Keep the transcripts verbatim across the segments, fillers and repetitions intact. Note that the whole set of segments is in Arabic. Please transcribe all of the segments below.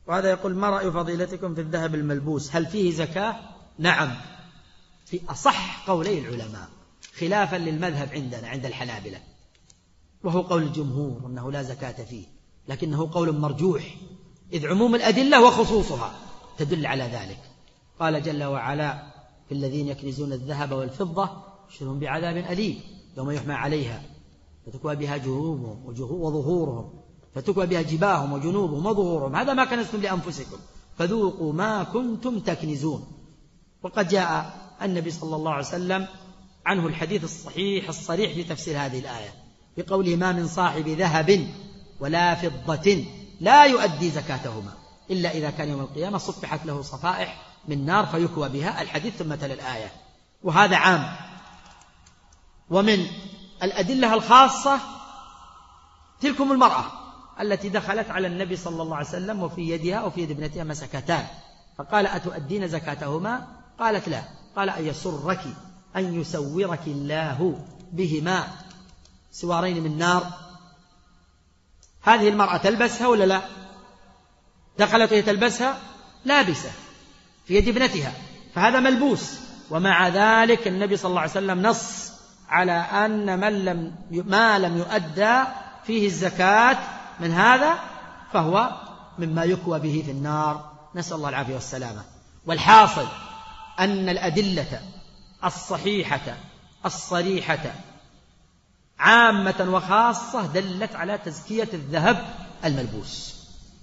وهذا يقول: ما رأي فضيلتكم في الذهب الملبوس، هل فيه زكاة؟ نعم، في أصح قولي العلماء، خلافا للمذهب عندنا عند الحنابلة، وهو قول الجمهور أنه لا زكاة فيه، لكنه قول مرجوح، إذ عموم الأدلة وخصوصها تدل على ذلك. قال جل وعلا: في الذين يكنزون الذهب والفضة بشرهم بعذاب أليم يوم يحمى عليها فتكوى بها جنوبهم وظهورهم فتكوى بها جباههم وجنوبهم وظهورهم، هذا ما كنزتم لأنفسكم فذوقوا ما كنتم تكنزون. وقد جاء النبي صلى الله عليه وسلم عنه الحديث الصحيح الصريح في تفسير هذه الآية بقوله: ما من صاحب ذهب ولا فضة لا يؤدي زكاتهما إلا إذا كان يوم القيامة صفحت له صفائح من نار فيكوى بها، الحديث ثم تلا الآية. وهذا عام. ومن الأدلة الخاصة تلكم المرأة التي دخلت على النبي صلى الله عليه وسلم وفي يدها وفي يد ابنتها مسكتان، فقال: أتؤدين زكاتهما؟ قالت: لا. قال: أيسرك أن يسورك الله بهما سوارين من نار؟ هذه المرأة تلبسها ولا لا؟ دخلت وهي تلبسها لابسة في يد ابنتها، فهذا ملبوس. ومع ذلك النبي صلى الله عليه وسلم نص على أن من لم ما لم يؤدى فيه الزكاة من هذا فهو مما يكوى به في النار، نسأل الله العافية والسلامة. والحاصل أن الأدلة الصحيحة الصريحة عامة وخاصة دلت على تزكية الذهب الملبوس،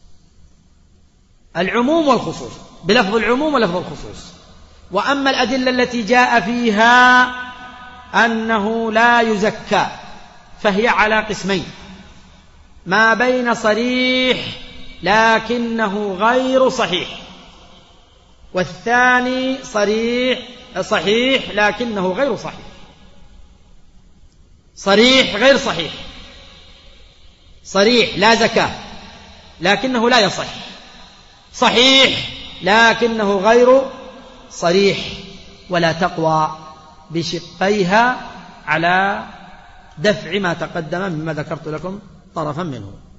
العموم والخصوص، بلفظ العموم ولفظ الخصوص. وأما الأدلة التي جاء فيها أنه لا يزكى فهي على قسمين: ما بين صريح لكنه غير صحيح، والثاني صريح صحيح لكنه غير صحيح. صريح غير صحيح، صريح لا زكاة لكنه لا يصح، صحيح لكنه غير صريح، ولا تقوى بشقيها على دفع ما تقدم مما ذكرت لكم طرفا منه.